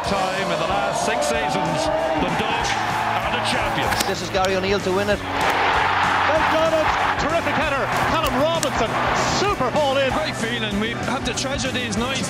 time in the last 6 seasons, Dundalk are the champions. This is Gary O'Neill to win it. They've done it! Terrific header. Callum Robinson, super ball in. Great feeling. We have to treasure these nights.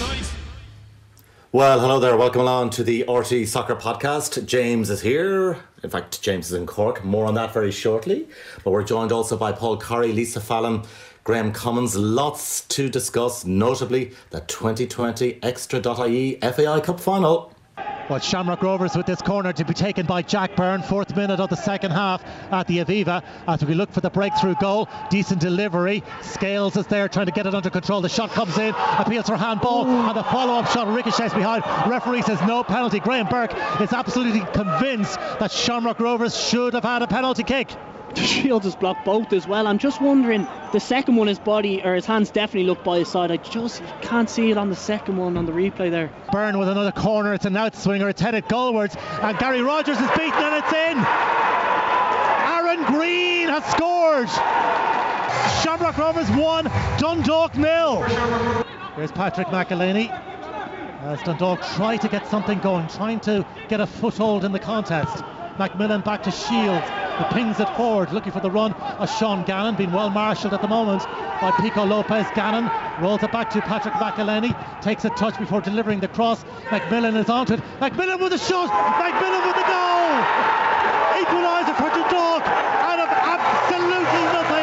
Well, hello there. Welcome along to the RT Soccer Podcast. James is here. In fact, James is in Cork. More on that very shortly. But we're joined also by Paul Corry, Lisa Fallon, Graham Cummins. Lots to discuss, notably the 2020 Extra.ie FAI Cup final. Well, Shamrock Rovers with this corner to be taken by Jack Byrne, 4th minute of the second half at the Aviva, as we look for the breakthrough goal. Decent delivery. Scales is there trying to get it under control. The shot comes in, appeals for handball, and the follow-up shot ricochets behind. Referee says no penalty. Graham Burke is absolutely convinced that Shamrock Rovers should have had a penalty kick. Shields has blocked both as well. I'm just wondering, the second one, his body or his hands definitely look by his side. I just can't see it on the second one on the replay there. Byrne with another corner. It's an outswinger. It's headed goalwards, and Gary Rogers is beaten, and it's in. Aaron Green has scored. Shamrock Rovers 1, Dundalk 0. Here's Patrick McElhaney as Dundalk try to get something going, trying to get a foothold in the contest. Macmillan back to Shields, who pings it forward, looking for the run of Sean Gannon, being well marshalled at the moment by Pico Lopez. Gannon rolls it back to Patrick McElhaney, takes a touch before delivering the cross. Macmillan is onto it. Macmillan with a shot, Macmillan with the goal! Equaliser for Dundalk out of absolutely nothing.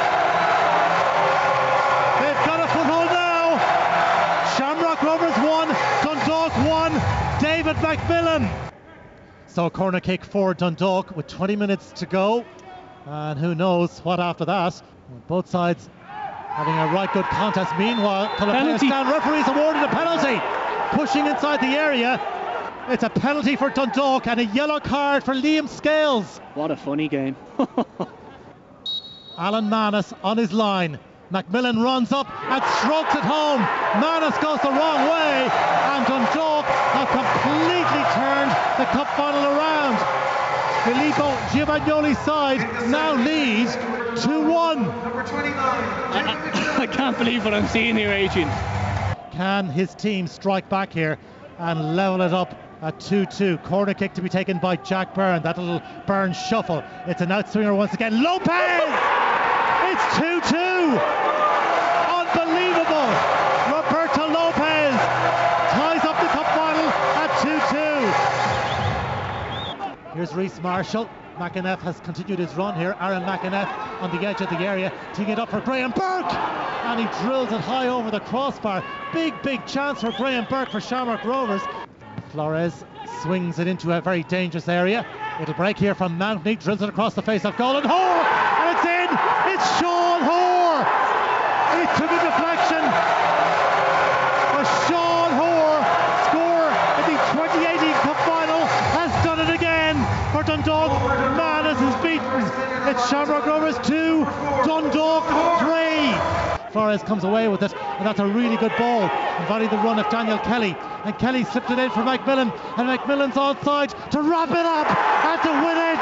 They've got a foothold now. Shamrock Rovers 1, Dundalk 1, David Macmillan. So a corner kick for Dundalk with 20 minutes to go, and who knows what after that. Both sides having a right good contest. Meanwhile, Penalty. Referees awarded a penalty, pushing inside the area. It's a penalty for Dundalk and a yellow card for Liam Scales. What a funny game. Alan Manus on his line. Macmillan runs up and strokes it home. Manus goes the wrong way, and Dundalk have completely turned the cup final around. Filippo Giovagnoli's side now lead 2-1. I can't believe what I'm seeing here, Adrian. Can his team strike back here and level it up at 2-2? Corner kick to be taken by Jack Byrne. That little Byrne shuffle. It's an outswinger once again. Lopez! It's 2-2. Unbelievable. Roberto Lopez ties up the cup final at 2-2. Here's Reece Marshall. McAneff has continued his run here. Aaron McAneff on the edge of the area, teeing it up for Graham Burke, and he drills it high over the crossbar. Big chance for Graham Burke for Shamrock Rovers. Flores swings it into a very dangerous area. It'll break here from Mountney, drills it across the face of goal, and Hoare, and it's in! It's Sean Hoare! It took a deflection for Sean Hoare. Score in the 2018 Cup final, has done it again for Dundalk. Manus is beaten. It's Shamrock Rovers 2, Dundalk 3. Flores comes away with it, and that's a really good ball. Inviting the run of Daniel Kelly, and Kelly slipped it in for Macmillan, and Macmillan's onside to wrap it up and to win it.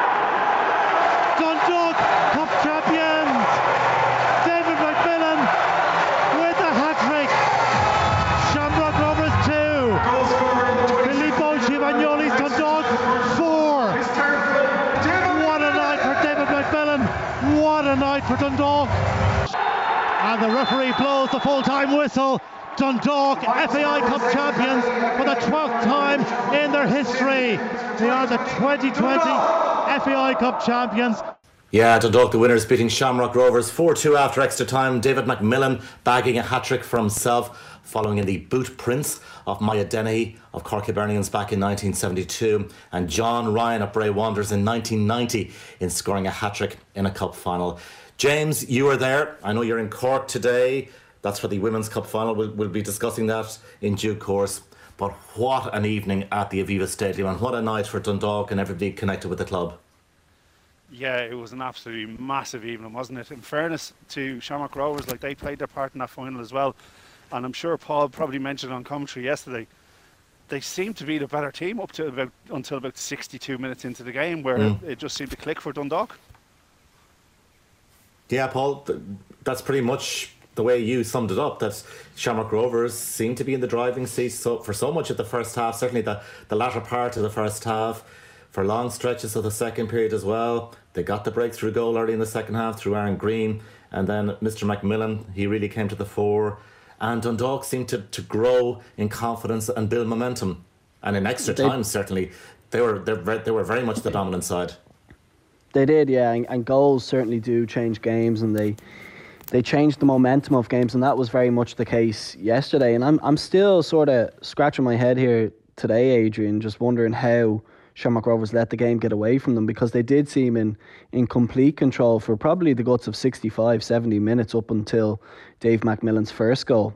Dundalk Cup champions. David Macmillan with a hat-trick. Shamrock Rovers 2, Filippo Giovagnoli's Dundalk 4. What a night for David Macmillan. What a night for Dundalk. And the referee blows the full-time whistle. Dundalk FAI Cup champions for the 12th time in their history. They are the 2020 FAI Cup champions. Yeah, Dundalk the winners, beating Shamrock Rovers 4-2 after extra time. David Macmillan bagging a hat-trick for himself, following in the boot prints of Maya Dennehy of Cork Hibernians back in 1972, and John Ryan of Bray Wanderers in 1990 in scoring a hat-trick in a cup final. James, you were there. I know you're in Cork today. That's for the Women's Cup final. We'll be discussing that in due course. But what an evening at the Aviva Stadium, and what a night for Dundalk and everybody connected with the club. Yeah, it was an absolutely massive evening, wasn't it? In fairness to Shamrock Rovers, like, they played their part in that final as well. And I'm sure Paul probably mentioned on commentary yesterday, they seemed to be the better team up to until about 62 minutes into the game, where it just seemed to click for Dundalk. Yeah, Paul, that's pretty much the way you summed it up, that Shamrock Rovers seemed to be in the driving seat for so much of the first half, certainly the latter part of the first half, for long stretches of the second period as well. They got the breakthrough goal early in the second half through Aaron Green, and then Mr. McMillan, he really came to the fore. And Dundalk seemed to grow in confidence and build momentum. And in extra time, certainly, they were very much the dominant side. They did, yeah, and goals certainly do change games, and they changed the momentum of games, and that was very much the case yesterday. And I'm still sort of scratching my head here today, Adrian, just wondering how Shamrock Rovers let the game get away from them, because they did seem in complete control for probably the guts of 65, 70 minutes up until Dave McMillan's first goal.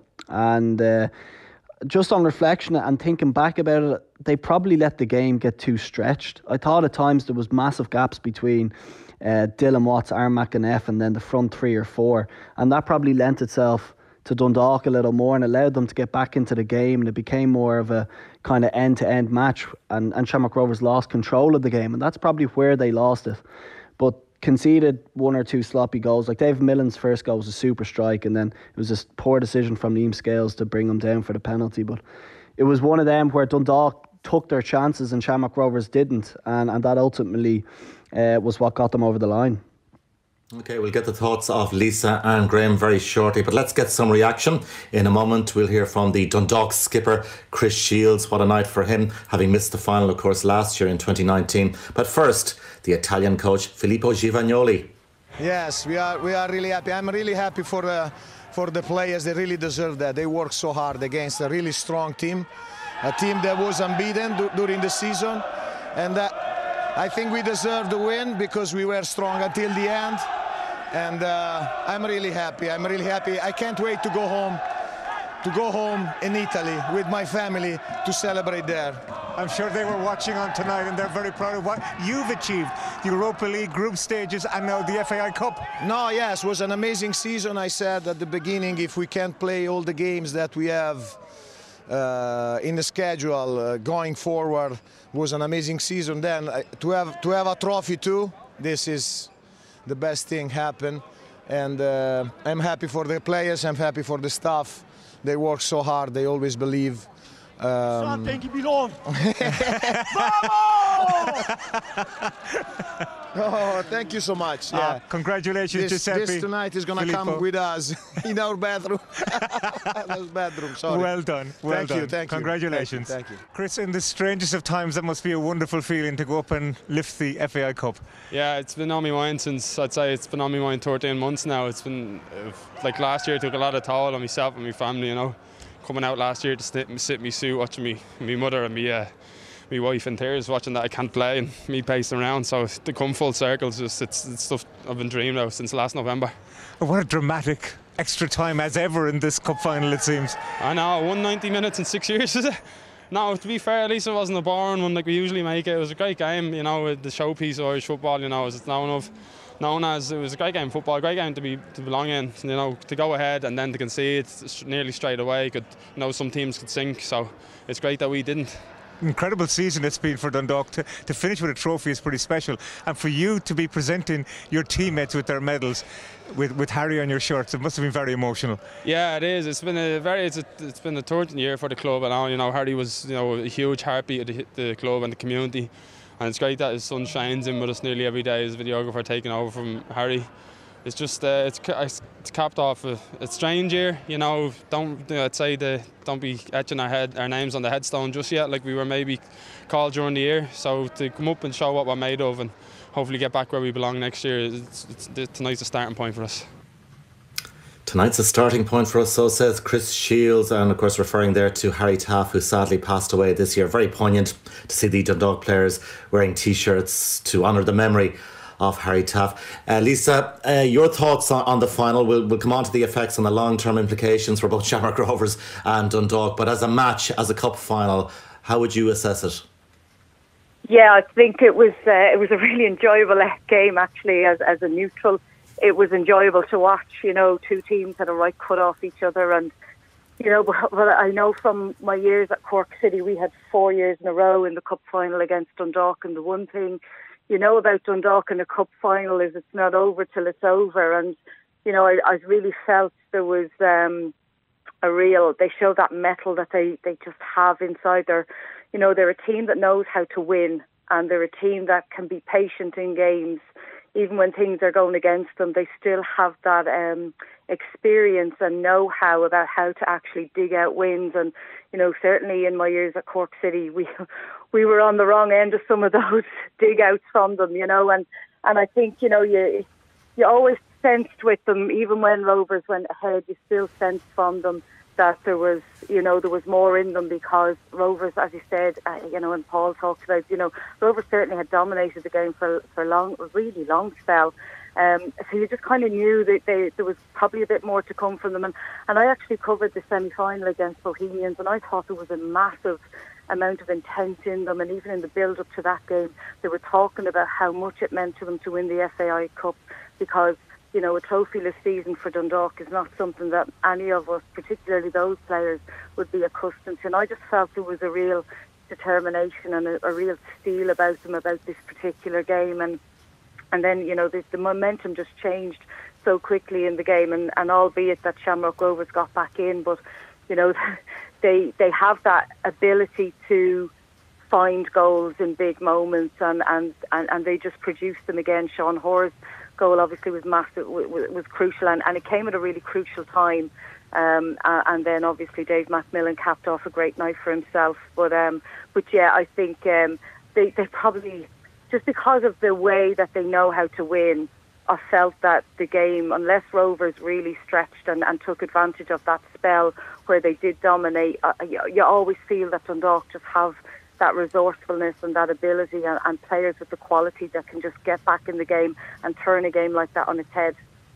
And just on reflection and thinking back about it, they probably let the game get too stretched. I thought at times there was massive gaps between Dylan Watts, Aaron McAneff, and then the front 3 or 4, and that probably lent itself to Dundalk a little more and allowed them to get back into the game, and it became more of a kind of end-to-end match, and Shamrock Rovers lost control of the game, and that's probably where they lost it. But conceded 1 or 2 sloppy goals. Like Dave Millen's first goal was a super strike, and then it was a poor decision from Liam Scales to bring him down for the penalty. But it was one of them where Dundalk took their chances and Shamrock Rovers didn't, and that ultimately was what got them over the line. Okay, we'll get the thoughts of Lisa and Graham very shortly, but let's get some reaction. In a moment, we'll hear from the Dundalk skipper, Chris Shields. What a night for him, having missed the final, of course, last year in 2019. But first, the Italian coach, Filippo Givagnoli. Yes, we are really happy. I'm really happy for the players. They really deserve that. They worked so hard against a really strong team, a team that was unbeaten during the season. And I think we deserve the win because we were strong until the end. And I'm really happy. I can't wait to go home in Italy with my family to celebrate there. I'm sure they were watching on tonight, and they're very proud of what you've achieved. The Europa League group stages and now the FAI Cup. No, yes, it was an amazing season. I said at the beginning, if we can't play all the games that we have in the schedule going forward, was an amazing season. Then to have a trophy too, this is the best thing happen. And I'm happy for the players, I'm happy for the staff. They work so hard, they always believe. Oh, thank you so much. Yeah. Congratulations, Giuseppe. This tonight is going to come with us in our bathroom. Sorry. Well done. Well done. Thank you. Congratulations. Thank you. Chris, in the strangest of times, that must be a wonderful feeling to go up and lift the FAI Cup. Yeah, it's been on my mind since, I'd say it's been on my mind 13 months now. It's been, like last year, it took a lot of toll on myself and my family, you know. Coming out last year to sit in my suit, watching me mother and me wife in tears, watching that I can't play, and me pacing around. So to come full circle, it's stuff I've been dreaming of since last November. What a dramatic extra time as ever in this cup final, it seems. I know, 190 minutes in 6 years, is it? No, to be fair, at least it wasn't a boring one like we usually make it. It was a great game, you know, the showpiece of Irish football, you know, as it's known as. It was a great game of football, a great game to belong in, you know, to go ahead and then to concede nearly straight away. Some teams could sink, so it's great that we didn't. Incredible season it's been for Dundalk. To finish with a trophy is pretty special, and for you to be presenting your teammates with their medals with Harry on your shirts, it must have been very emotional. Yeah, it is. It's been it's been a 13th year for the club, and you know Harry was a huge heartbeat of the club and the community, and it's great that his son shines in with us nearly every day as videographer taking over from Harry. It's just it's capped off a strange year, you know. Don't be etching our names on the headstone just yet, like we were maybe called during the year. So to come up and show what we're made of and hopefully get back where we belong next year, tonight's a starting point for us. Tonight's a starting point for us, so says Chris Shields, and of course referring there to Harry Taff, who sadly passed away this year. Very poignant to see the Dundalk players wearing T-shirts to honour the memory of Harry Taff. Lisa, your thoughts on the final. We'll come on to the effects and the long-term implications for both Shamrock Rovers and Dundalk, but as a match, as a cup final, how would you assess it? Yeah, I think it was a really enjoyable game, actually, as a neutral. It was enjoyable to watch, you know. Two teams had a right cut off each other, and you know, but I know from my years at Cork City, we had 4 years in a row in the cup final against Dundalk, and the one thing you know about Dundalk in a cup final is it's not over till it's over, and you know, I really felt there was they showed that mettle that they just have inside their, you know, they're a team that knows how to win, and they're a team that can be patient in games. Even when things are going against them, they still have that experience and know-how about how to actually dig out wins. And, you know, certainly in my years at Cork City, we were on the wrong end of some of those dig-outs from them, you know. And I think, you know, you always sensed with them, even when Rovers went ahead, you still sensed from them that there was more in them, because Rovers, as you said, you know, and Paul talked about, you know, Rovers certainly had dominated the game for a really long spell. So you just kind of knew that there was probably a bit more to come from them. And I actually covered the semi-final against Bohemians, and I thought there was a massive amount of intent in them. And even in the build-up to that game, they were talking about how much it meant to them to win the FAI Cup, because, you know, a trophyless season for Dundalk is not something that any of us, particularly those players, would be accustomed to. And I just felt there was a real determination and a real steel about them, about this particular game. And then, you know, the momentum just changed so quickly in the game. And albeit that Shamrock Rovers got back in, but, you know, they have that ability to find goals in big moments, and they just produced them again. Sean Hoare's goal obviously was massive, was crucial, and it came at a really crucial time. And then obviously Dave McMillan capped off a great night for himself. But yeah, I think they probably, just because of the way that they know how to win, I felt that the game, unless Rovers really stretched and took advantage of that spell where they did dominate, you always feel that Dundalk just have that resourcefulness and that ability, and players with the quality that can just get back in the game and turn a game like that on its head.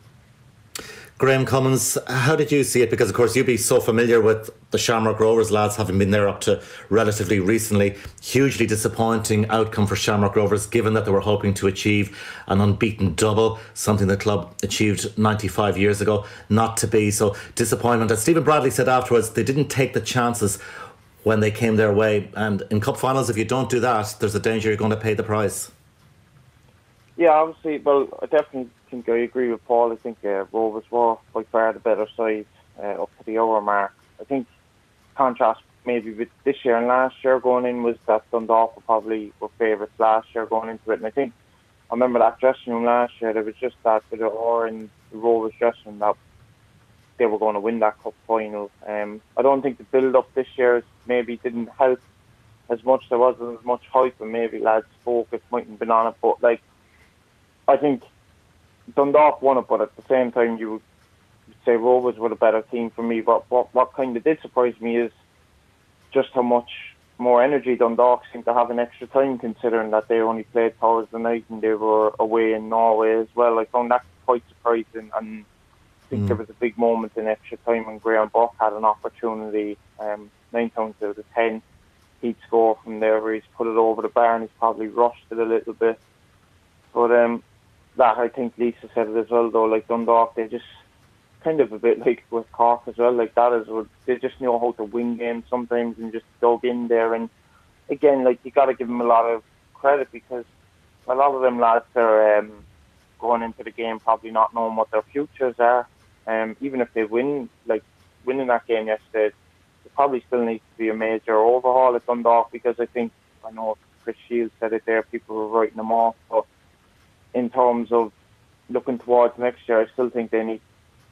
Graham Cummins, how did you see it? Because, of course, you'd be so familiar with the Shamrock Rovers lads, having been there up to relatively recently. Hugely disappointing outcome for Shamrock Rovers, given that they were hoping to achieve an unbeaten double, something the club achieved 95 years ago. Not to be. So disappointment. As Stephen Bradley said afterwards, they didn't take the chances when they came their way. And in cup finals, if you don't do that, there's a danger you're going to pay the price. Yeah, obviously, well, I definitely think I agree with Paul. I think Rovers were by far the better side up to the hour mark. I think contrast maybe with this year and last year going in was that Dundalk were favourites last year going into it. And I think, I remember that dressing room last year, there was just that with the aura in the Rovers dressing room that they were going to win that cup final. I don't think the build-up this year maybe didn't help as much. There wasn't as much hype, and maybe lads' focus mightn't have been on it. But, like, I think Dundalk won it, but at the same time, you would say Rovers were the better team for me. But what kind of did surprise me is just how much more energy Dundalk seemed to have in extra time, considering that they only played Thursday night and they were away in Norway as well. I found that quite surprising, and I think there was a big moment in extra time when Graham Buck had an opportunity, 9 times out of 10, he'd score from there where he's put it over the bar, and he's probably rushed it a little bit. But that, I think Lisa said it as well, though, like Dundalk, they just kind of a bit like with Cork as well, like that is what they just know how to win games sometimes and just dug in there. And again, like, you got to give them a lot of credit, because a lot of them lads are going into the game probably not knowing what their futures are. Even if they win, like winning that game yesterday, there probably still needs to be a major overhaul at Dundalk, because I know Chris Shields said it there, people were writing them off, but in terms of looking towards next year, I still think there needs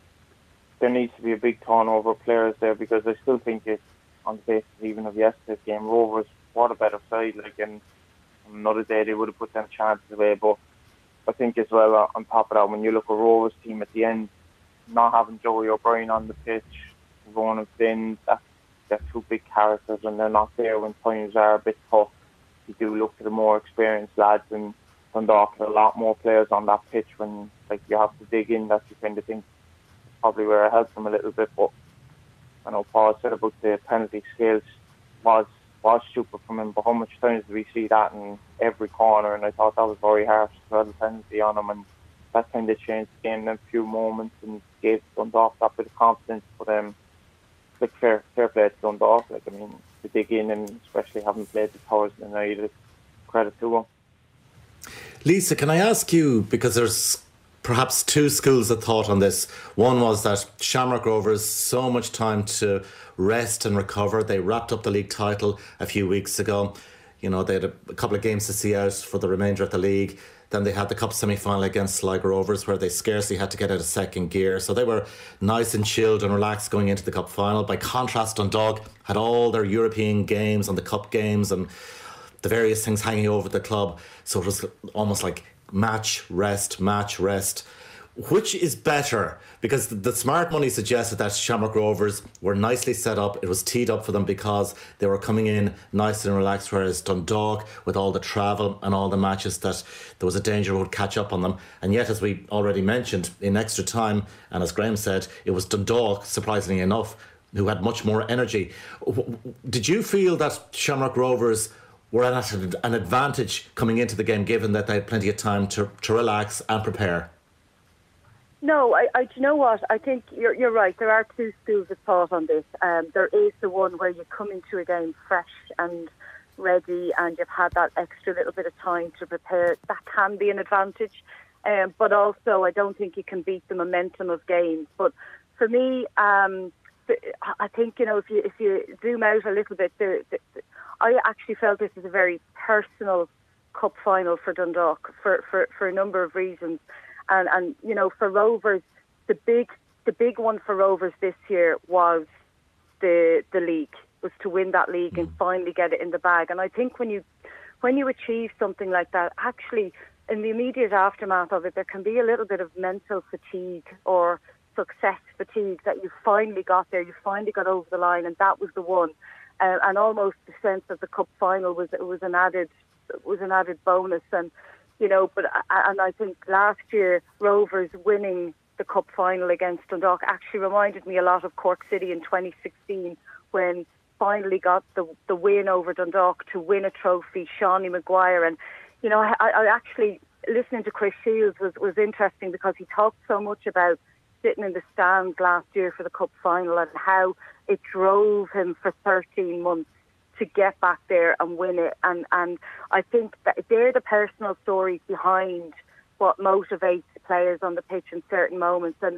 to be a big turnover of players there, because I still think it, on the basis even of yesterday's game, Rovers were a better side. Like, in another day they would have put them chances away. But I think as well, on top of that, when you look at Rovers' team at the end, not having Joey O'Brien on the pitch, Ronan Flynn, they're two big characters, and they're not there when times are a bit tough. You do look to the more experienced lads, and Dundalk had a lot more players on that pitch when, like, you have to dig in. That you kind of think probably where it helped them a little bit. But I know Paul said about the penalty scales was stupid from him, but how much times do we see that in every corner? And I thought that was very harsh to throw the penalty on him, and that kind of changed the game in a few moments and gave Dundalk that bit of confidence. But like, fair play to Dundalk. Like, I mean, to dig in, and especially having played the Thursday night, credit to them. Lisa, can I ask you, because there's perhaps two schools of thought on this. One was that Shamrock Rovers, so much time to rest and recover. They wrapped up the league title a few weeks ago. You know, they had a couple of games to see out for the remainder of the league. Then they had the Cup semi-final against Sligo Rovers, where they scarcely had to get out of second gear. So they were nice and chilled and relaxed going into the Cup final. By contrast, Dundalk had all their European games and the Cup games and the various things hanging over the club. So it was almost like match, rest, match, rest. Which is better? Because the smart money suggested that Shamrock Rovers were nicely set up. It was teed up for them because they were coming in nice and relaxed, whereas Dundalk, with all the travel and all the matches, that there was a danger it would catch up on them. And yet, as we already mentioned, in extra time, and as Graham said, it was Dundalk, surprisingly enough, who had much more energy. Did you feel that Shamrock Rovers were at an advantage coming into the game, given that they had plenty of time to relax and prepare? No, do you know what? I think you're right. There are two schools of thought on this. There is the one where you come into a game fresh and ready and you've had that extra little bit of time to prepare. That can be an advantage. But also, I don't think you can beat the momentum of games. But for me, I think, you know, if you zoom out a little bit, I actually felt this is a very personal cup final for Dundalk for a number of reasons. And you know, for Rovers, the big one for Rovers this year was the league, was to win that league and finally get it in the bag. And I think when you achieve something like that, actually in the immediate aftermath of it, there can be a little bit of mental fatigue or success fatigue that you finally got there, you finally got over the line, and that was the one. And almost the sense of the cup final was an added bonus. And you know, and I think last year Rovers winning the cup final against Dundalk actually reminded me a lot of Cork City in 2016, when finally got the win over Dundalk to win a trophy, Seanie Maguire. And you know, I actually, listening to Chris Shields was interesting, because he talked so much about sitting in the stands last year for the cup final and how it drove him for 13 months to get back there and win it. And I think that they're the personal stories behind what motivates players on the pitch in certain moments. And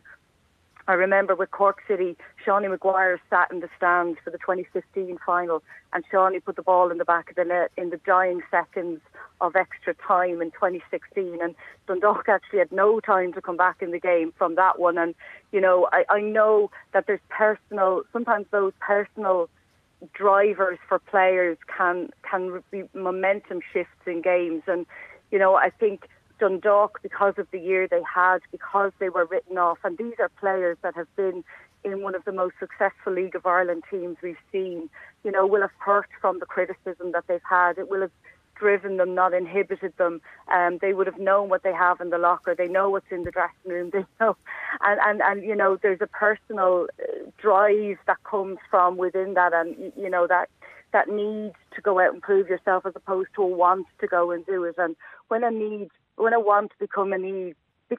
I remember with Cork City, Seanie Maguire sat in the stands for the 2015 final, and Seanie put the ball in the back of the net in the dying seconds of extra time in 2016. And Dundalk actually had no time to come back in the game from that one. And, you know, I know that there's sometimes those personal drivers for players can be momentum shifts in games. And you know, I think Dundalk, because of the year they had, because they were written off, and these are players that have been in one of the most successful League of Ireland teams we've seen, you know, will have hurt from the criticism that they've had. It will have driven them, not inhibited them. They would have known what they have in the locker. They know what's in the dressing room. They know, and you know, there's a personal drive that comes from within that, and you know, that need to go out and prove yourself, as opposed to a want to go and do it. And when a want becomes a need,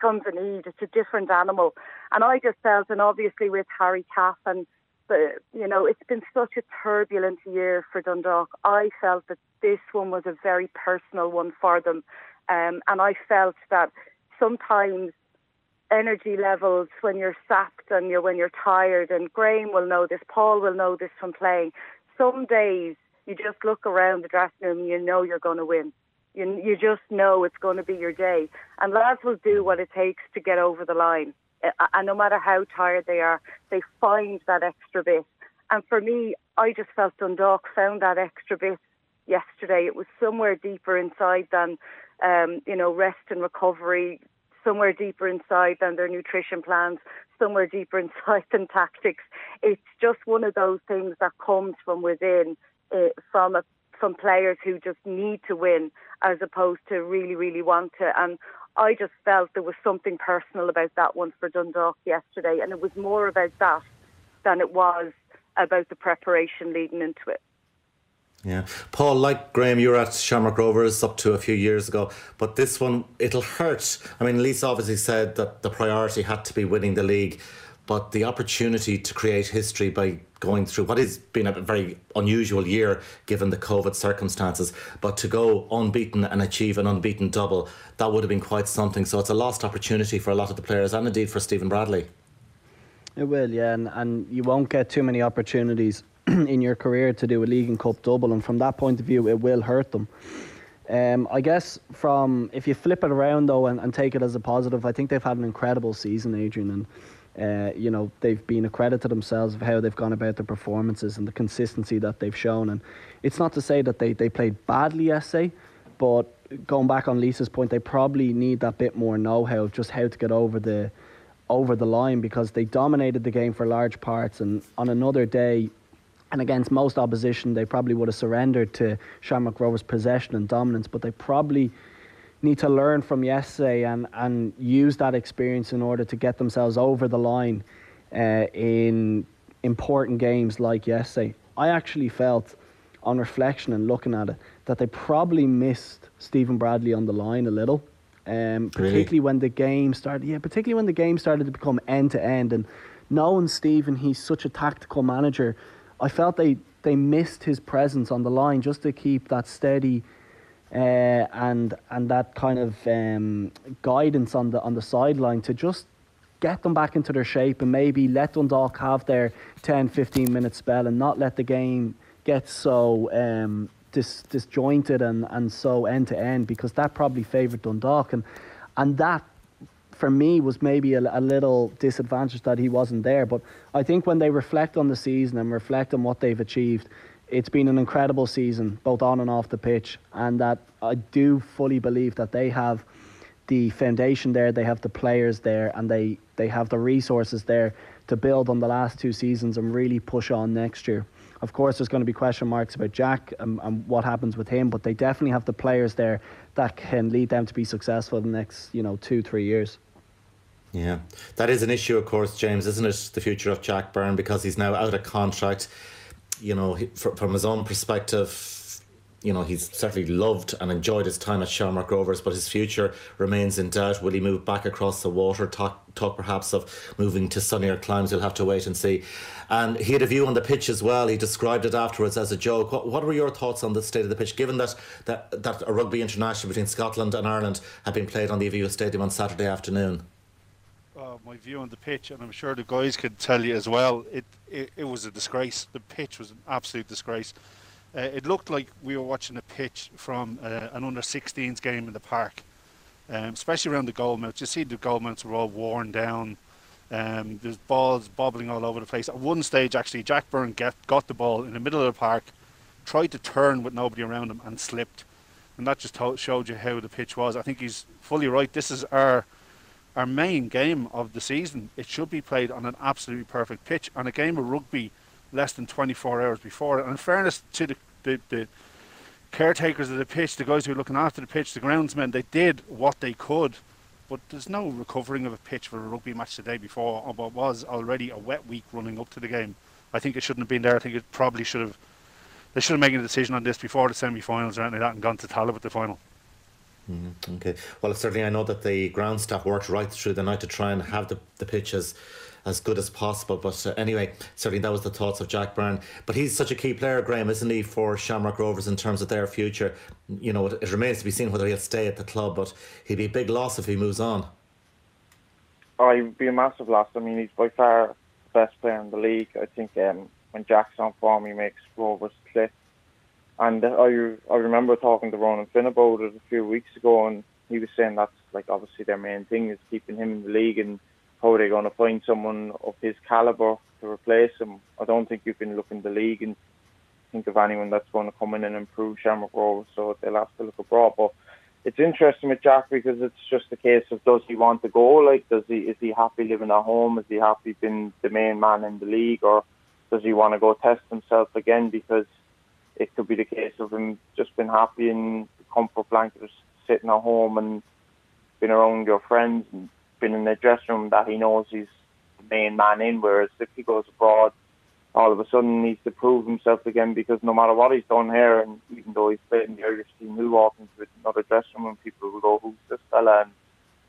it's a different animal. And I just felt, and obviously with Harry Caff, and you know, it's been such a turbulent year for Dundalk. I felt that this one was a very personal one for them. And I felt that sometimes energy levels, when you're sapped and when you're tired, and Graham will know this, Paul will know this from playing, some days you just look around the dressing room and you know you're going to win. You just know it's going to be your day. And lads will do what it takes to get over the line. And no matter how tired they are, they find that extra bit. And for me, I just felt Dundalk found that extra bit yesterday. It was somewhere deeper inside than, you know, rest and recovery, somewhere deeper inside than their nutrition plans, somewhere deeper inside than tactics. It's just one of those things that comes from within, from players who just need to win, as opposed to really, really want to. And I just felt there was something personal about that one for Dundalk yesterday, and it was more about that than it was about the preparation leading into it. Yeah. Paul, like Graham, you were at Shamrock Rovers up to a few years ago, but this one, it'll hurt. I mean, Lisa obviously said that the priority had to be winning the league, but the opportunity to create history by going through what has been a very unusual year given the COVID circumstances, but to go unbeaten and achieve an unbeaten double, that would have been quite something. So it's a lost opportunity for a lot of the players and indeed for Stephen Bradley. It will, yeah, and you won't get too many opportunities in your career to do a League and Cup double, and from that point of view it will hurt them. I guess if you flip it around though and take it as a positive, I think they've had an incredible season, Adrian, and they've been a credit to themselves of how they've gone about their performances and the consistency that they've shown. And it's not to say that they played badly yesterday, but going back on Lisa's point, they probably need that bit more know-how of just how to get over the line, because they dominated the game for large parts, and on another day and against most opposition they probably would have surrendered to Shamrock Rovers' possession and dominance. But they probably need to learn from yesterday and use that experience in order to get themselves over the line in important games like yesterday. I actually felt, on reflection and looking at it, that they probably missed Stephen Bradley on the line a little. Particularly when the game started. Yeah, particularly when the game started to become end to end. And knowing Stephen, he's such a tactical manager, I felt they missed his presence on the line just to keep that steady and that kind of guidance on the sideline to just get them back into their shape and maybe let Dundalk have their 10-15 minute spell and not let the game get so disjointed and so end to end, because that probably favoured Dundalk, and that for me was maybe a little disadvantage that he wasn't there. But I think when they reflect on the season and reflect on what they've achieved, it's been an incredible season both on and off the pitch, and that I do fully believe that they have the foundation there, they have the players there, and they have the resources there to build on the last two seasons and really push on next year. Of course, there's going to be question marks about Jack and what happens with him, but they definitely have the players there that can lead them to be successful in the next 2-3 years. Yeah, that is an issue, of course, James, isn't it? The future of Jack Byrne, because he's now out of contract. From his own perspective, he's certainly loved and enjoyed his time at Shamrock Rovers, but his future remains in doubt. Will he move back across the water? Talk perhaps of moving to sunnier climes. We'll have to wait and see. And he had a view on the pitch as well. He described it afterwards as a joke. What were your thoughts on the state of the pitch, given that a rugby international between Scotland and Ireland had been played on the Aviva Stadium on Saturday afternoon? My view on the pitch, and I'm sure the guys could tell you as well, it was a disgrace. The pitch was an absolute disgrace. It looked like we were watching a pitch from an under-16s game in the park, especially around the goal mouth. You see the goal mouths were all worn down. There's balls bobbling all over the place. At one stage, actually, Jack Byrne got the ball in the middle of the park, tried to turn with nobody around him and slipped. And that just showed you how the pitch was. I think he's fully right. This is our main game of the season. It should be played on an absolutely perfect pitch, on a game of rugby less than 24 hours before. And in fairness to the caretakers of the pitch, the guys who were looking after the pitch, the groundsmen, they did what they could. But there's no recovering of a pitch for a rugby match the day before on what was already a wet week running up to the game. I think it shouldn't have been there. I think it probably should have. They should have made a decision on this before the semi-finals or anything like that and gone to Talbot the final. Okay. Well, certainly I know that the ground staff worked right through the night to try and have the pitch as good as possible. But anyway, certainly that was the thoughts of Jack Byrne. But he's such a key player, Graham, isn't he, for Shamrock Rovers in terms of their future? It remains to be seen whether he'll stay at the club, but he'd be a big loss if he moves on. Oh, he'd be a massive loss. I mean, he's by far the best player in the league. I think when Jack's on form, he makes Rovers click. And I remember talking to Ronan Finn about it a few weeks ago, and he was saying that's obviously their main thing is keeping him in the league, and how are they going to find someone of his calibre to replace him? I don't think you can look in the league and think of anyone that's going to come in and improve Shamrock Rovers, so they'll have to look abroad. But it's interesting with Jack because it's just a case of, does he want to go? Is he happy living at home? Is he happy being the main man in the league, or does he want to go test himself again? Because it could be the case of him just being happy in the comfort blanket of sitting at home and being around your friends and being in the dressing room that he knows he's the main man in, whereas if he goes abroad, all of a sudden he needs to prove himself again, because no matter what he's done here, and even though he's played in the Irish team, he'll walk into another dressing room and people will go, who's this fella and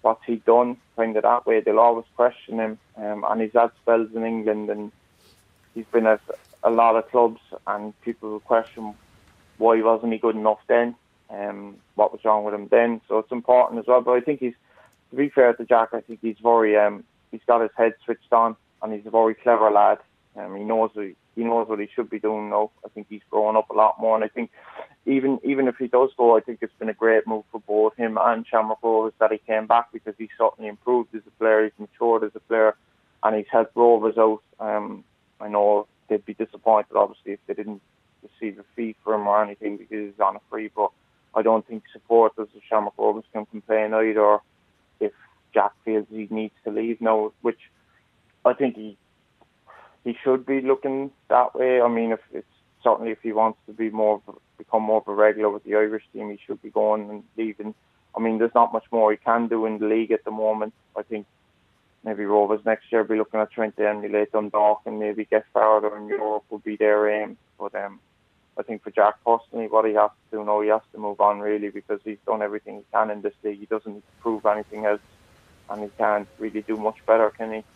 what's he done, kind of that way. They'll always question him, and he's had spells in England, and he's been at a lot of clubs, and people will question why wasn't he good enough then, what was wrong with him then. So it's important as well. But I think to be fair to Jack, I think he's very, he's got his head switched on, and he's a very clever lad. He knows what he should be doing now. I think he's growing up a lot more, and I think even if he does go, I think it's been a great move for both him and Shamrock Rovers that he came back, because he's certainly improved as a player, he's matured as a player, and he's helped Rovers out. I know they'd be disappointed, obviously, if they didn't receive a fee for him or anything, because he's on a free, but I don't think supporters of Shamrock Rovers can complain either if Jack feels he needs to leave now, which I think he should be looking that way. I mean, if he wants to become more of a regular with the Irish team, he should be going and leaving. I mean, there's not much more he can do in the league at the moment. I think maybe Rovers next year will be looking at trying to emulate Dundalk and maybe get farther in Europe would be their aim. But I think for Jack personally, what he has to do now, he has to move on really, because he's done everything he can in this league. He doesn't need to prove anything else, and he can't really do much better, can he?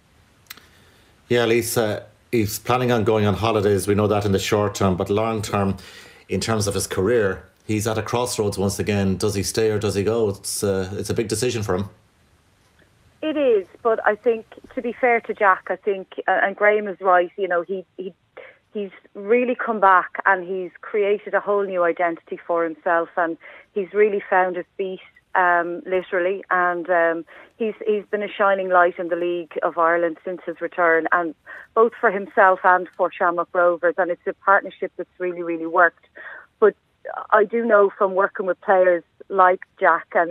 Yeah, Lisa, he's planning on going on holidays. We know that in the short term, but long term, in terms of his career, he's at a crossroads once again. Does he stay or does he go? It's a big decision for him. It is, but I think, to be fair to Jack, I think, and Graham is right, you know, he's really come back and he's created a whole new identity for himself, and he's really found his feet, literally, and he's been a shining light in the League of Ireland since his return, and both for himself and for Shamrock Rovers, and it's a partnership that's really, really worked. But I do know from working with players like Jack and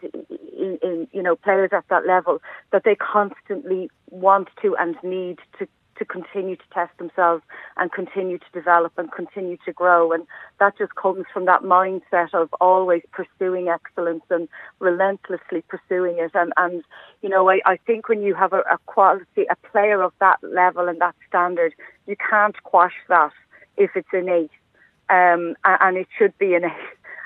in you know, players at that level, that they constantly want to and need to continue to test themselves and continue to develop and continue to grow, and that just comes from that mindset of always pursuing excellence and relentlessly pursuing it. And you know, I think when you have a player of that level and that standard, you can't quash that if it's innate, and it should be innate.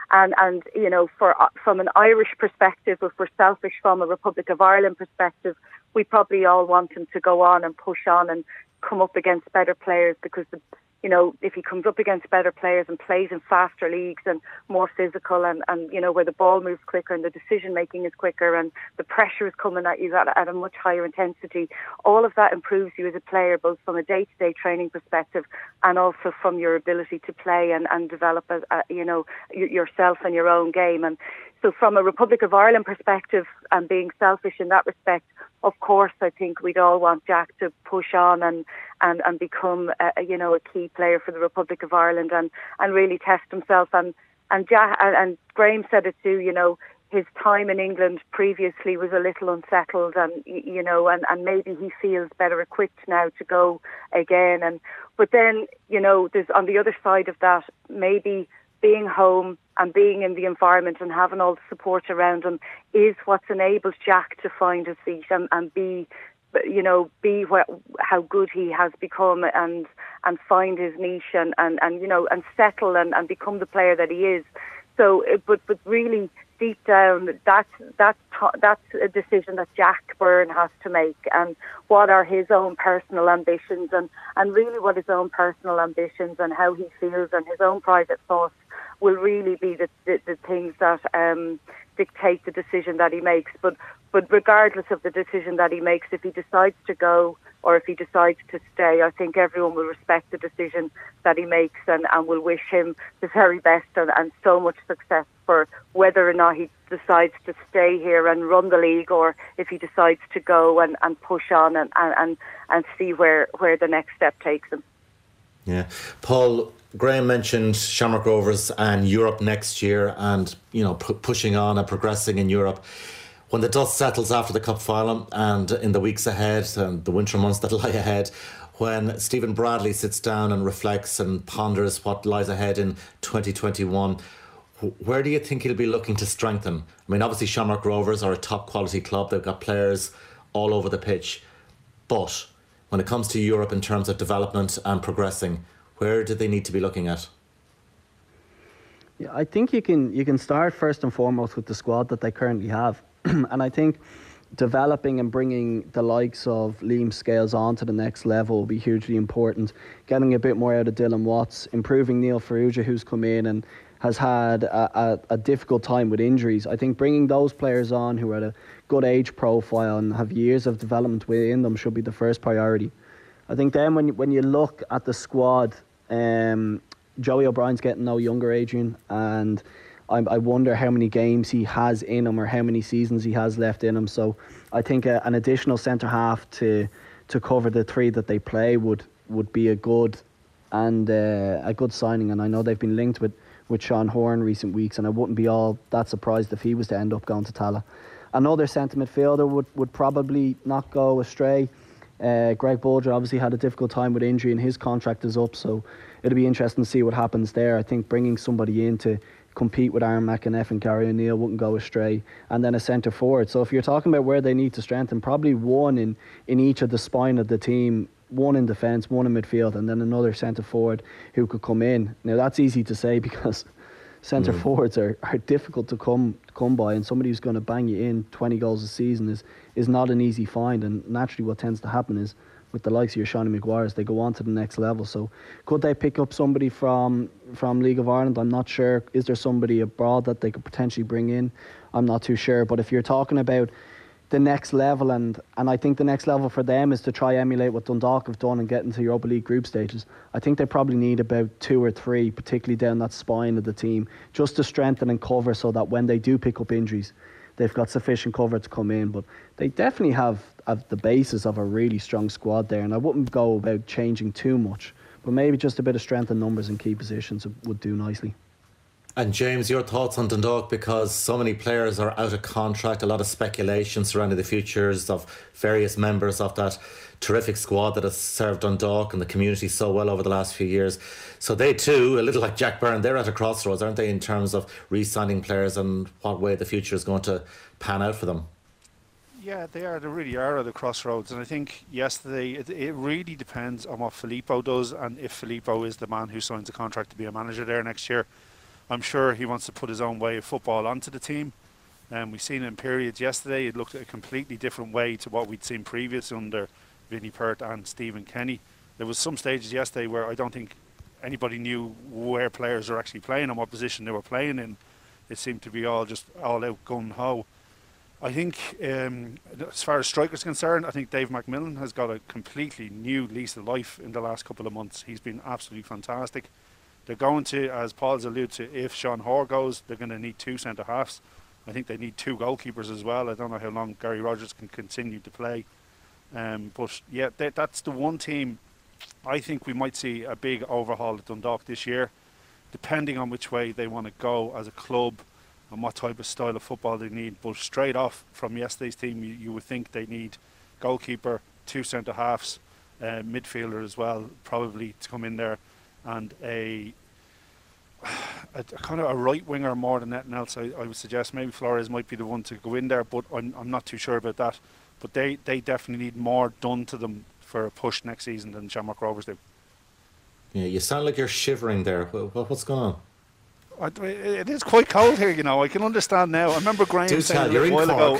And you know, from an Irish perspective, if we're selfish from a Republic of Ireland perspective, we probably all want him to go on and push on and come up against better players, because you know, if he comes up against better players and plays in faster leagues and more physical and you know, where the ball moves quicker and the decision making is quicker and the pressure is coming at you at a much higher intensity, all of that improves you as a player, both from a day-to-day training perspective and also from your ability to play and develop you know, yourself and your own game. And so from a Republic of Ireland perspective, and being selfish in that respect, of course, I think we'd all want Jack to push on and become you know, a key player for the Republic of Ireland and really test himself. And Jack and Graham said it too, you know, his time in England previously was a little unsettled, and you know, and maybe he feels better equipped now to go again. But then, you know, there's on the other side of that, maybe being home and being in the environment and having all the support around him is what's enabled Jack to find his feet and be, you know, how good he has become and find his niche and you know, and settle and become the player that he is. So, but really deep down, that's a decision that Jack Byrne has to make, and what are his own personal ambitions and really what his own personal ambitions and how he feels and his own private thoughts will really be the things that dictate the decision that he makes. But regardless of the decision that he makes, if he decides to go or if he decides to stay, I think everyone will respect the decision that he makes and will wish him the very best and so much success for whether or not he decides to stay here and run the league, or if he decides to go and push on and see where the next step takes him. Yeah. Paul, Graham mentioned Shamrock Rovers and Europe next year, and you know, pushing on and progressing in Europe. When the dust settles after the cup final and in the weeks ahead and the winter months that lie ahead, when Stephen Bradley sits down and reflects and ponders what lies ahead in 2021, where do you think he'll be looking to strengthen? I mean, obviously Shamrock Rovers are a top quality club. They've got players all over the pitch. But when it comes to Europe in terms of development and progressing, where do they need to be looking at? Yeah, I think you can start first and foremost with the squad that they currently have. And I think developing and bringing the likes of Liam Scales on to the next level will be hugely important. Getting a bit more out of Dylan Watts, improving Neil Farrugia, who's come in and has had a difficult time with injuries. I think bringing those players on who are at a good age profile and have years of development within them should be the first priority. I think then when you look at the squad, Joey O'Brien's getting no younger, Adrian, and I wonder how many games he has in him or how many seasons he has left in him. So I think an additional centre half to cover the three that they play would be a good signing. And I know they've been linked with Sean Horan recent weeks, and I wouldn't be all that surprised if he was to end up going to Tala. Another centre midfielder would probably not go astray. Greg Bolger obviously had a difficult time with injury and his contract is up, so it'll be interesting to see what happens there. I think bringing somebody in to compete with Aaron McAneff and Gary O'Neill wouldn't go astray, and then a centre forward. So if you're talking about where they need to strengthen, probably one in each of the spine of the team, one in defence, one in midfield, and then another centre forward who could come in. Now that's easy to say because centre forwards are difficult to come by, and somebody who's going to bang you in 20 goals a season is not an easy find. And naturally what tends to happen is with the likes of your Shonny Maguires, they go on to the next level. So could they pick up somebody from League of Ireland? I'm not sure. Is there somebody abroad that they could potentially bring in? I'm not too sure. But if you're talking about the next level, and I think the next level for them is to try emulate what Dundalk have done and get into Europa League group stages. I think they probably need about 2 or 3, particularly down that spine of the team, just to strengthen and cover so that when they do pick up injuries, they've got sufficient cover to come in. But they definitely have the basis of a really strong squad there, and I wouldn't go about changing too much, but maybe just a bit of strength in numbers and key positions would do nicely. And James, your thoughts on Dundalk, because so many players are out of contract, a lot of speculation surrounding the futures of various members of that terrific squad that has served Dundalk and the community so well over the last few years. So they too, a little like Jack Byrne, they're at a crossroads, aren't they, in terms of re-signing players and what way the future is going to pan out for them? Yeah, they really are at a crossroads, and I think yesterday it really depends on what Filippo does, and if Filippo is the man who signs a contract to be a manager there next year. I'm sure he wants to put his own way of football onto the team. We've seen it in periods yesterday. It looked a completely different way to what we'd seen previous under Vinnie Perth and Stephen Kenny. There was some stages yesterday where I don't think anybody knew where players were actually playing and what position they were playing in. It seemed to be all out gung-ho. I think as far as strikers concerned, I think Dave McMillan has got a completely new lease of life in the last couple of months. He's been absolutely fantastic. They're going to, as Paul's alluded to, if Sean Hoare goes, they're going to need 2 centre-halves. I think they need 2 goalkeepers as well. I don't know how long Gary Rogers can continue to play. But yeah, that's the one team I think we might see a big overhaul at Dundalk this year, depending on which way they want to go as a club and what type of style of football they need. But straight off from yesterday's team, you would think they need goalkeeper, 2 centre-halves, midfielder as well, probably to come in there, and a kind of a right winger more than anything else. I would suggest maybe Flores might be the one to go in there, but I'm not too sure about that. But they definitely need more done to them for a push next season than Shamrock Rovers do. Yeah, you sound like you're shivering there. What's going on? It is quite cold here, you know. I can understand now. I remember Graham saying a while ago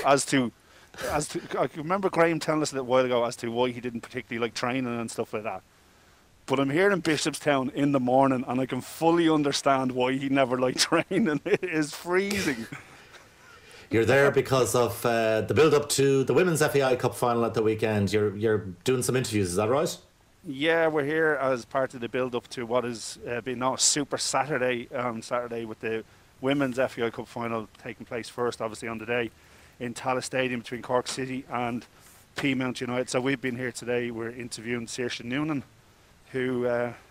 I remember Graham telling us a little while ago as to why he didn't particularly like training and stuff like that. But I'm here in Bishopstown in the morning and I can fully understand why he never liked training. It is freezing. You're there because of the build-up to the Women's FAI Cup final at the weekend. You're doing some interviews, is that right? Yeah, we're here as part of the build-up to what has been now a Super Saturday on Saturday with the Women's FAI Cup final taking place first, obviously, on the day in Tallaght Stadium between Cork City and Peamount United. So we've been here today. We're interviewing Saoirse Noonan, who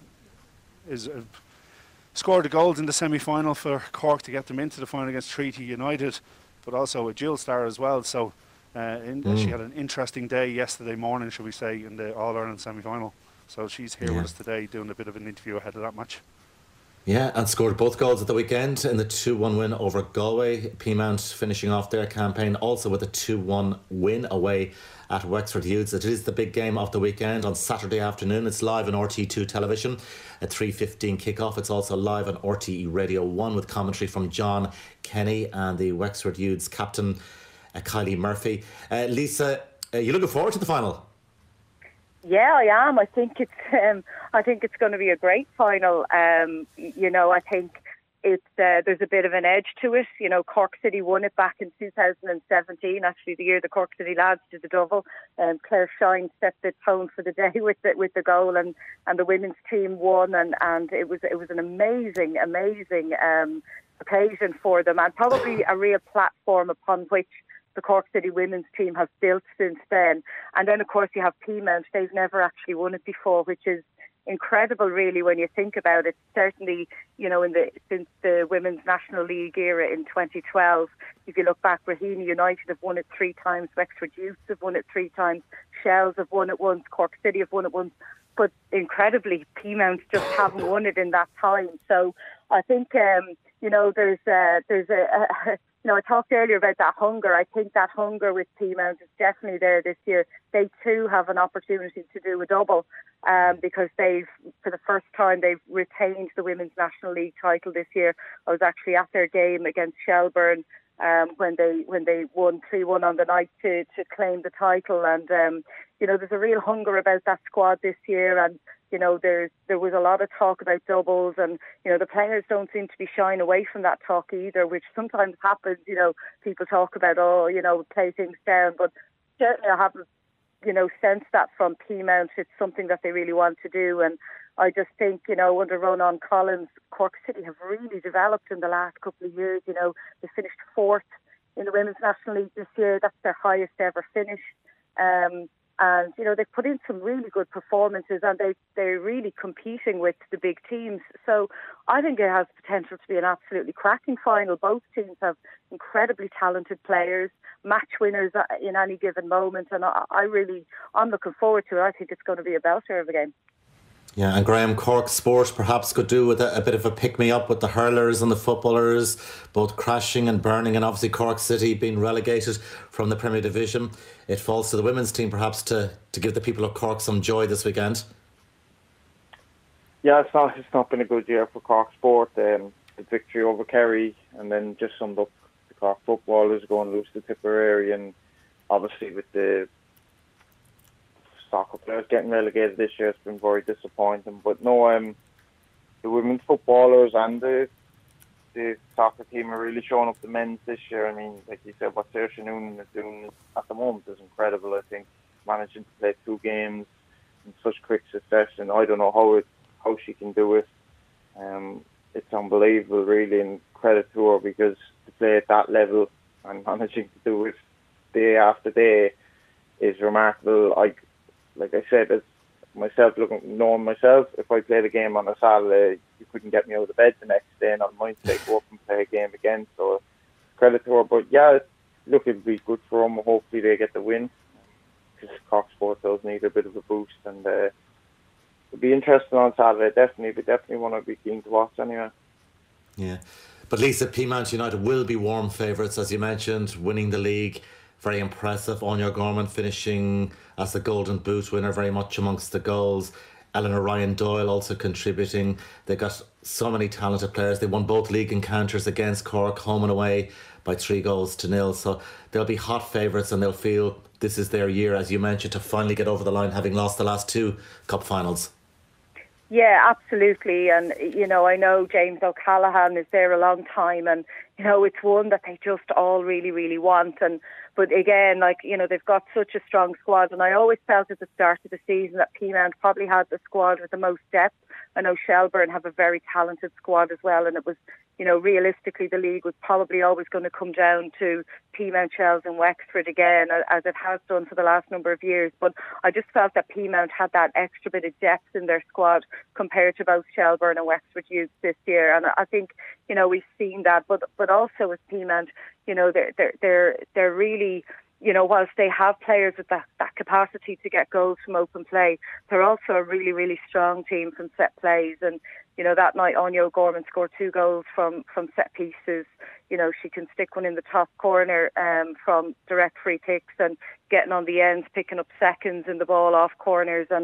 scored the goals in the semi-final for Cork to get them into the final against Treaty United, but also a dual star as well. So she had an interesting day yesterday morning, shall we say, in the All-Ireland semi-final. So she's here with us today doing a bit of an interview ahead of that match. Yeah, and scored both goals at the weekend in the 2-1 win over Galway. Peamount finishing off their campaign also with a 2-1 win away at Wexford Youths. It is the big game of the weekend on Saturday afternoon. It's live on RTÉ2 television at 3:15 kickoff. It's also live on RTE Radio 1 with commentary from John Kenny and the Wexford Youths captain. Kylie Murphy. Lisa, you looking forward to the final? Yeah, I am. I think it's going to be a great final. I think there's a bit of an edge to it. Cork City won it back in 2017, actually the year the Cork City lads did the double. Claire Shine set the tone for the day with the goal, and the women's team won, and it was an amazing occasion for them, and probably a real platform upon which the Cork City women's team have built since then. And then, of course, you have Peamount. They've never actually won it before, which is incredible, really, when you think about it. Certainly, since the Women's National League era in 2012, if you look back, Raheny United have won it 3 times, Wexford Youths have won it 3 times, Shells have won it once, Cork City have won it once, but incredibly, Peamount just haven't won it in that time. So I think, I talked earlier about that hunger. I think that hunger with Peamount is definitely there this year. They too have an opportunity to do a double because for the first time, they've retained the Women's National League title this year. I was actually at their game against Shelburne when they won 3-1 on the night to claim the title. And, there's a real hunger about that squad this year. And, there was a lot of talk about doubles, and, the players don't seem to be shying away from that talk either, which sometimes happens. People talk about, play things down, but certainly I haven't, sensed that from Peamount. It's something that they really want to do. And I just think, under Ronan Collins, Cork City have really developed in the last couple of years. They finished 4th in the Women's National League this year. That's their highest ever finish. And, they've put in some really good performances, and they're really competing with the big teams. So I think it has potential to be an absolutely cracking final. Both teams have incredibly talented players, match winners in any given moment. And I'm looking forward to it. I think it's going to be a belter of a game. Yeah, and Graham, Cork Sport perhaps could do with a bit of a pick-me-up with the hurlers and the footballers, both crashing and burning, and obviously Cork City being relegated from the Premier Division. It falls to the women's team perhaps to give the people of Cork some joy this weekend. Yeah, it's not been a good year for Cork Sport. The victory over Kerry, and then just summed up the Cork footballers going loose to Tipperary, and obviously with the soccer players getting relegated this year, it's been very disappointing. But no, the women's footballers and the soccer team are really showing up the men's this year. I mean, like you said, what Saoirse Noonan is doing at the moment is incredible. I think managing to play 2 games in such quick succession, I don't know how she can do it. It's unbelievable, really, and credit to her, because to play at that level and managing to do it day after day is remarkable. Like I said, as myself, knowing myself, if I played a game on a Saturday, you couldn't get me out of bed the next day, and on Monday go up and play a game again. So credit to her. But yeah, it'll be good for them. Hopefully they get the win, because Cork Sport does need a bit of a boost, and it'll be interesting on Saturday. Definitely want to be keen to watch anyway. Yeah, but Lisa, Peamount United will be warm favourites, as you mentioned, winning the league. Very impressive. Anya O'Gorman finishing as the Golden Boot winner, very much amongst the goals. Eleanor Ryan Doyle also contributing. They got so many talented players. They won both league encounters against Cork, home and away, by 3-0. So they'll be hot favourites, and they'll feel this is their year, as you mentioned, to finally get over the line, having lost the last 2 cup finals. Yeah, absolutely. And, I know James O'Callaghan is there a long time, and, it's one that they just all really, really want. But again, they've got such a strong squad, and I always felt at the start of the season that Peamount probably had the squad with the most depth. I know Shelburne have a very talented squad as well, and it was, realistically the league was probably always going to come down to Peamount, Shells and Wexford again, as it has done for the last number of years. But I just felt that Peamount had that extra bit of depth in their squad compared to both Shelburne and Wexford Youths this year, and I think, we've seen that. But also with Peamount, they're really, whilst they have players with that capacity to get goals from open play, they're also a really, really strong team from set plays. And, that night Anya O'Gorman scored 2 goals from set pieces. She can stick one in the top corner from direct free kicks, and getting on the ends, picking up seconds in the ball off corners. And,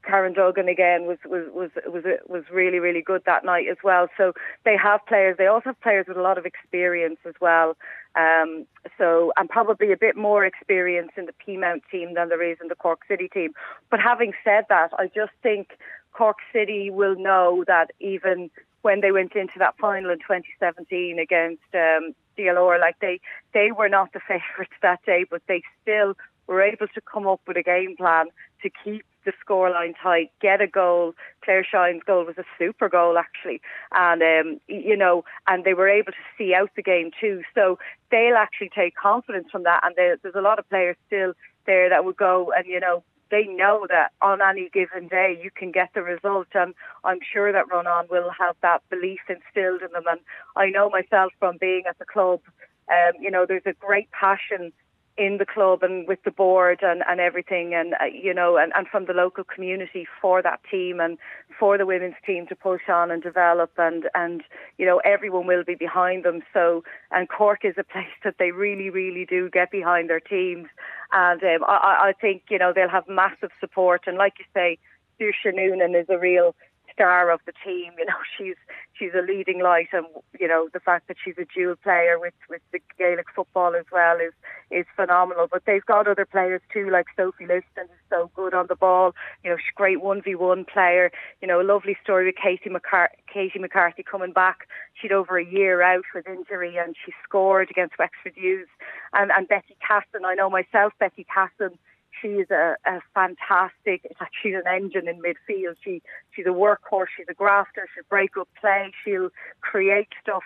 Karen Duggan again was really, really good that night as well. So they have players. They also have players with a lot of experience as well. And probably a bit more experience in the Peamount team than there is in the Cork City team. But having said that, I just think Cork City will know that even when they went into that final in 2017 against DLR, like they were not the favourites that day, but they still were able to come up with a game plan to keep the scoreline tight, get a goal. Claire Shine's goal was a super goal, actually. And, and they were able to see out the game too. So they'll actually take confidence from that. And there's a lot of players still there that would go and, they know that on any given day you can get the result. And I'm sure that Run-On will have that belief instilled in them. And I know myself from being at the club, there's a great passion in the club and with the board and everything, and and from the local community for that team and for the women's team to push on and develop, and everyone will be behind them. So, and Cork is a place that they really, really do get behind their teams, and I think they'll have massive support. And like you say, Saoirse Noonan is a real star of the team. She's a leading light, and the fact that she's a dual player with the Gaelic football as well is phenomenal. But they've got other players too, like Sophie Liston, who's so good on the ball. She's a great 1v1 player. A lovely story with Katie McCarthy coming back. She'd over a year out with injury, and she scored against Wexford Youths. And Becky Casson, I know myself, Becky Casson. She's a fantastic, it's like she's an engine in midfield. She's a workhorse, she's a grafter, she'll break up play, she'll create stuff,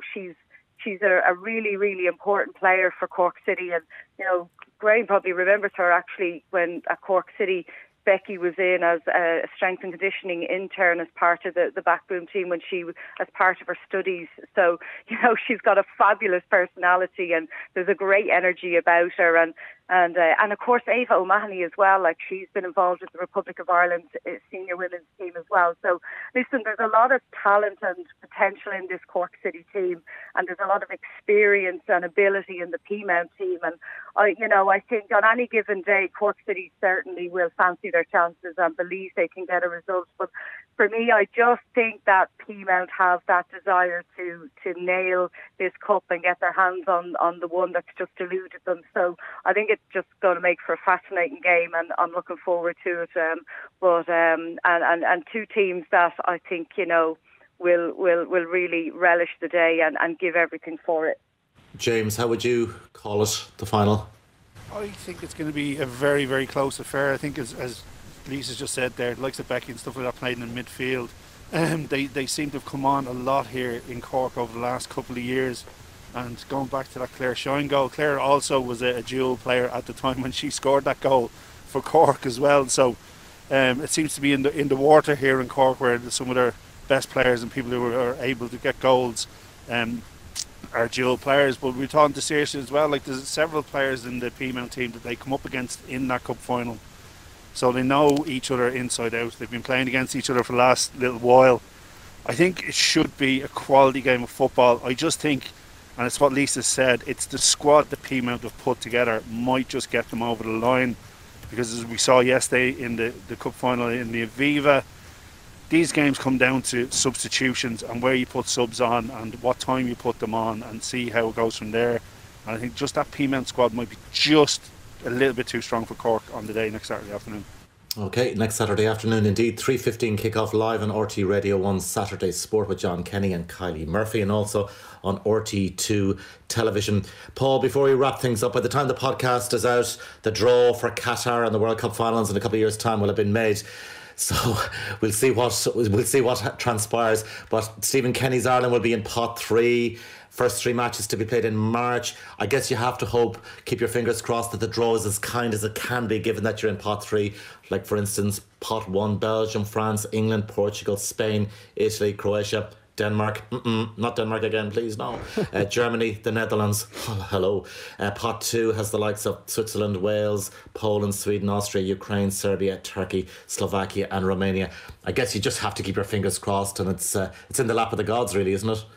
she's a really, really important player for Cork City. And, Graham probably remembers her actually when at Cork City, Becky was in as a strength and conditioning intern as part of the backroom team when she was as part of her studies. So, she's got a fabulous personality and there's a great energy about her. And of course, Ava O'Mahony as well. Like, she's been involved with the Republic of Ireland senior women's team as well. So, listen, there's a lot of talent and potential in this Cork City team, and there's a lot of experience and ability in the Peamount team. And I think on any given day, Cork City certainly will fancy their chances and believe they can get a result. But for me, I just think that Peamount have that desire to nail this cup and get their hands on the one that's just eluded them. So I think it's just going to make for a fascinating game, and I'm looking forward to it. And two teams that I think will really relish the day and give everything for it. James, how would you call it, the final? I think it's going to be a very, very close affair. I think as Lisa just said there, the likes of Becky and stuff like that playing in midfield, they seem to have come on a lot here in Cork over the last couple of years. And going back to that Claire Shine goal, Claire also was a dual player at the time when she scored that goal for Cork as well. So it seems to be in the water here in Cork, where some of their best players and people who are able to get goals are dual players. But we're talking to Saoirse as well. Like, there's several players in the Peamount team that they come up against in that cup final, so they know each other inside out. They've been playing against each other for the last little while. I think it should be a quality game of football. I just think, and it's what Lisa said, it's the squad that Peamount have put together might just get them over the line, because as we saw yesterday in the cup final in the Aviva, these games come down to substitutions and where you put subs on and what time you put them on, and see how it goes from there. And I think just that Peamount squad might be just a little bit too strong for Cork on the day next Saturday afternoon. Okay, next Saturday afternoon indeed, 3:15 kickoff live on RT Radio 1 Saturday Sport with John Kenny and Kylie Murphy, and also on RT2 television. Paul, before we wrap things up, by the time the podcast is out, the draw for Qatar and the World Cup finals in a couple of years' time will have been made. So we'll see what transpires. But Stephen Kenny's Ireland will be in pot 3. First 3 matches to be played in March. I guess you have to hope, keep your fingers crossed, that the draw is as kind as it can be, given that you're in pot 3. Like, for instance, pot 1, Belgium, France, England, Portugal, Spain, Italy, Croatia, Denmark. Not Denmark again, please, no. Germany, the Netherlands. Hello. Pot 2 has the likes of Switzerland, Wales, Poland, Sweden, Austria, Ukraine, Serbia, Turkey, Slovakia and Romania. I guess you just have to keep your fingers crossed, and it's in the lap of the gods, really, isn't it?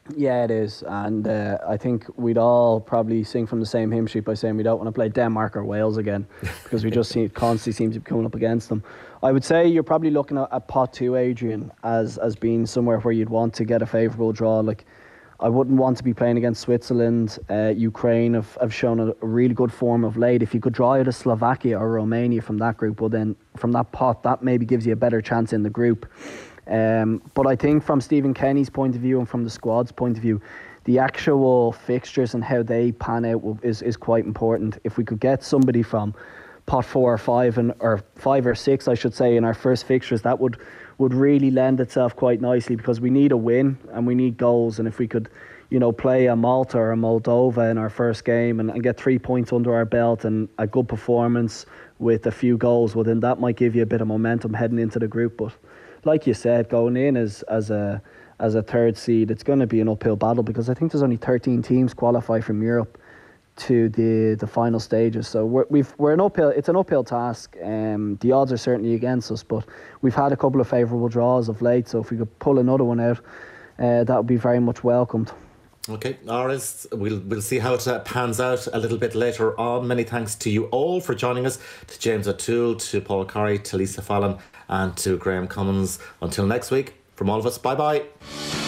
Yeah, it is, and I think we'd all probably sing from the same hymn sheet by saying we don't want to play Denmark or Wales again because we just constantly seem to be coming up against them. I would say you're probably looking at pot 2, Adrian, as being somewhere where you'd want to get a favourable draw. Like, I wouldn't want to be playing against Switzerland. Ukraine have shown a really good form of late. If you could draw either Slovakia or Romania from that group, well then from that pot, that maybe gives you a better chance in the group. But I think from Stephen Kenny's point of view and from the squad's point of view, the actual fixtures and how they pan out is quite important. If we could get somebody from pot 4 or 5 or 5 or 6, I should say, in our first fixtures, that would really lend itself quite nicely, because we need a win and we need goals. And if we could, play a Malta or a Moldova in our first game and get 3 points under our belt and a good performance with a few goals, well then that might give you a bit of momentum heading into the group. But like you said, going in as a third seed, it's going to be an uphill battle, because I think there's only 13 teams qualify from Europe to the final stages. So we're an uphill. It's an uphill task. The odds are certainly against us, but we've had a couple of favourable draws of late. So if we could pull another one out, that would be very much welcomed. Okay, Aris, we'll see how it pans out a little bit later on. Many thanks to you all for joining us, to James O'Toole, to Paul Curry, to Lisa Fallon and to Graham Cummins. Until next week, from all of us, bye-bye.